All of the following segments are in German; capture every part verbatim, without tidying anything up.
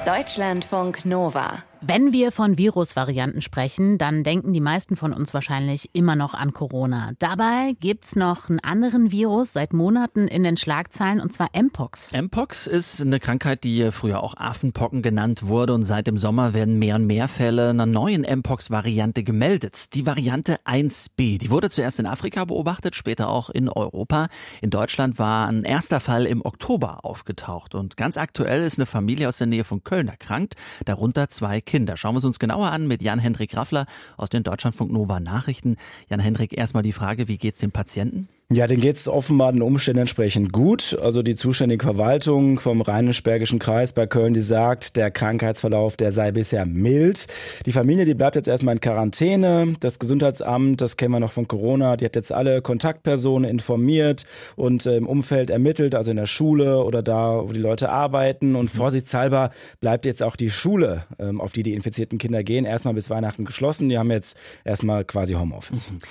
Deutschlandfunk Nova. Wenn wir von Virusvarianten sprechen, dann denken die meisten von uns wahrscheinlich immer noch an Corona. Dabei gibt's noch einen anderen Virus seit Monaten in den Schlagzeilen, und zwar Mpox. Mpox ist eine Krankheit, die früher auch Affenpocken genannt wurde, und seit dem Sommer werden mehr und mehr Fälle einer neuen Mpox-Variante gemeldet. Die Variante eins b, die wurde zuerst in Afrika beobachtet, später auch in Europa. In Deutschland war ein erster Fall im Oktober aufgetaucht, und ganz aktuell ist eine Familie aus der Nähe von Köln erkrankt, darunter zwei Kinder. Schauen wir es uns genauer an mit Jan-Hendrik Raffler aus den Deutschlandfunk Nova Nachrichten. Jan-Hendrik, erstmal die Frage, wie geht's dem Patienten? Ja, denen geht's offenbar den Umständen entsprechend gut. Also die zuständige Verwaltung vom Rheinisch-Bergischen Kreis bei Köln, die sagt, der Krankheitsverlauf, der sei bisher mild. Die Familie, die bleibt jetzt erstmal in Quarantäne. Das Gesundheitsamt, das kennen wir noch von Corona, die hat jetzt alle Kontaktpersonen informiert und äh, im Umfeld ermittelt, also in der Schule oder da, wo die Leute arbeiten. Und mhm. vorsichtshalber bleibt jetzt auch die Schule, ähm, auf die die infizierten Kinder gehen, erstmal bis Weihnachten geschlossen. Die haben jetzt erstmal quasi Homeoffice. Mhm.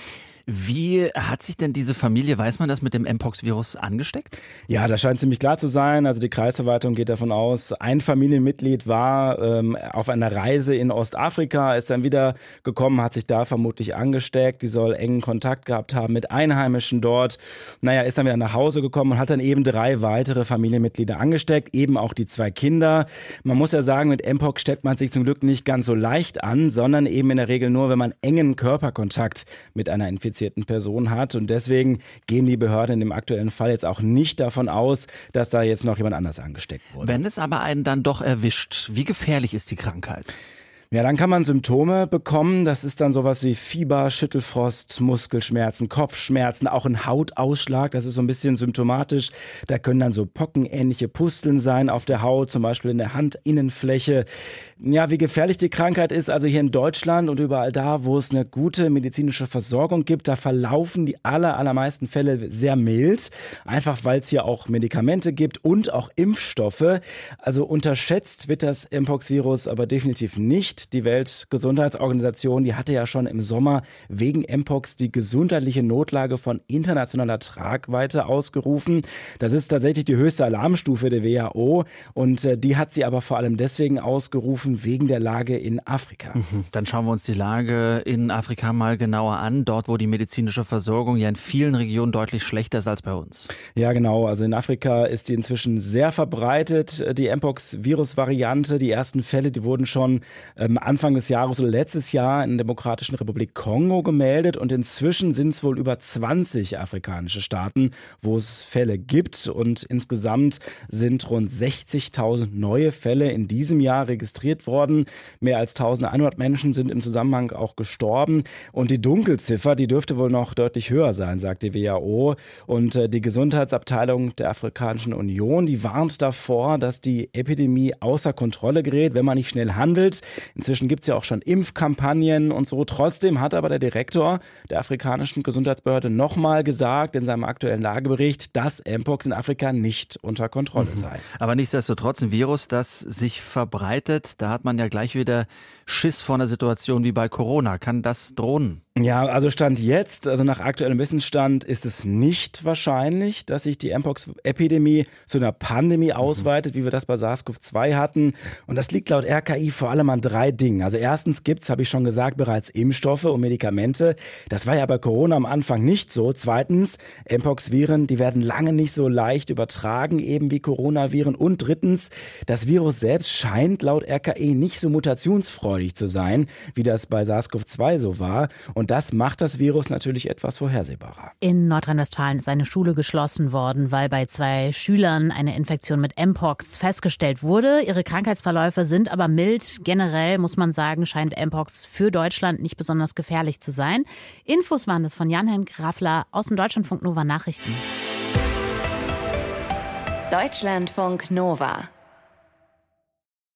Wie hat sich denn diese Familie, weiß man das, mit dem Mpox-Virus angesteckt? Ja, das scheint ziemlich klar zu sein. Also die Kreisverwaltung geht davon aus, ein Familienmitglied war ähm, auf einer Reise in Ostafrika, ist dann wieder gekommen, hat sich da vermutlich angesteckt. Die soll engen Kontakt gehabt haben mit Einheimischen dort. Naja, ist dann wieder nach Hause gekommen und hat dann eben drei weitere Familienmitglieder angesteckt, eben auch die zwei Kinder. Man muss ja sagen, mit Mpox steckt man sich zum Glück nicht ganz so leicht an, sondern eben in der Regel nur, wenn man engen Körperkontakt mit einer infizierten Person hat, und deswegen gehen die Behörden in dem aktuellen Fall jetzt auch nicht davon aus, dass da jetzt noch jemand anders angesteckt wurde. Wenn es aber einen dann doch erwischt, wie gefährlich ist die Krankheit? Ja, dann kann man Symptome bekommen. Das ist dann sowas wie Fieber, Schüttelfrost, Muskelschmerzen, Kopfschmerzen, auch ein Hautausschlag. Das ist so ein bisschen symptomatisch. Da können dann so pockenähnliche Pusteln sein auf der Haut, zum Beispiel in der Handinnenfläche. Ja, wie gefährlich die Krankheit ist, also hier in Deutschland und überall da, wo es eine gute medizinische Versorgung gibt, da verlaufen die aller, allermeisten Fälle sehr mild. Einfach weil es hier auch Medikamente gibt und auch Impfstoffe. Also unterschätzt wird das Mpox-Virus aber definitiv nicht. Die Weltgesundheitsorganisation, die hatte ja schon im Sommer wegen Mpox die gesundheitliche Notlage von internationaler Tragweite ausgerufen. Das ist tatsächlich die höchste Alarmstufe der W H O, und äh, die hat sie aber vor allem deswegen ausgerufen, wegen der Lage in Afrika. Mhm. Dann schauen wir uns die Lage in Afrika mal genauer an, dort wo die medizinische Versorgung ja in vielen Regionen deutlich schlechter ist als bei uns. Ja, genau. Also in Afrika ist die inzwischen sehr verbreitet, die Mpox-Virus-Variante. Die ersten Fälle, die wurden schon äh, Anfang des Jahres oder letztes Jahr in der Demokratischen Republik Kongo gemeldet, und inzwischen sind es wohl über zwanzig afrikanische Staaten, wo es Fälle gibt, und insgesamt sind rund sechzigtausend neue Fälle in diesem Jahr registriert worden. Mehr als eintausendeinhundert Menschen sind im Zusammenhang auch gestorben, und die Dunkelziffer, die dürfte wohl noch deutlich höher sein, sagt die W H O, und äh, die Gesundheitsabteilung der Afrikanischen Union, die warnt davor, dass die Epidemie außer Kontrolle gerät, wenn man nicht schnell handelt. Inzwischen gibt es ja auch schon Impfkampagnen und so. Trotzdem hat aber der Direktor der afrikanischen Gesundheitsbehörde nochmal gesagt in seinem aktuellen Lagebericht, dass Mpox in Afrika nicht unter Kontrolle sei. Aber nichtsdestotrotz ein Virus, das sich verbreitet, da hat man ja gleich wieder Schiss vor einer Situation wie bei Corona. Kann das drohen? Ja, also Stand jetzt, also nach aktuellem Wissensstand, ist es nicht wahrscheinlich, dass sich die Mpox-Epidemie zu einer Pandemie ausweitet, wie wir das bei SARS-C o V zwei hatten. Und das liegt laut R K I vor allem an drei Dingen. Also erstens gibt's, habe ich schon gesagt, bereits Impfstoffe und Medikamente. Das war ja bei Corona am Anfang nicht so. Zweitens, Mpox-Viren, die werden lange nicht so leicht übertragen, eben wie Coronaviren. Und drittens, das Virus selbst scheint laut R K I nicht so mutationsfreudig zu sein, wie das bei SARS-C o V zwei so war. Und das macht das Virus natürlich etwas vorhersehbarer. In Nordrhein-Westfalen ist eine Schule geschlossen worden, weil bei zwei Schülern eine Infektion mit Mpox festgestellt wurde. Ihre Krankheitsverläufe sind aber mild. Generell muss man sagen, scheint Mpox für Deutschland nicht besonders gefährlich zu sein. Infos waren das von Jan-Hendrik Raffler aus den Deutschlandfunk Nova Nachrichten. Deutschlandfunk Nova.